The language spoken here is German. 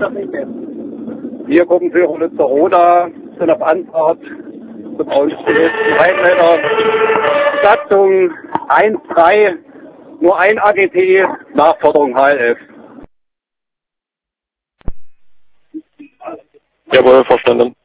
Wir gucken für Lützeraroda, sind auf Anfahrt zum ausgerüsteten Rheinländer. Satzung 1-3, nur ein AGT, Nachforderung HLF. Jawohl, verstanden.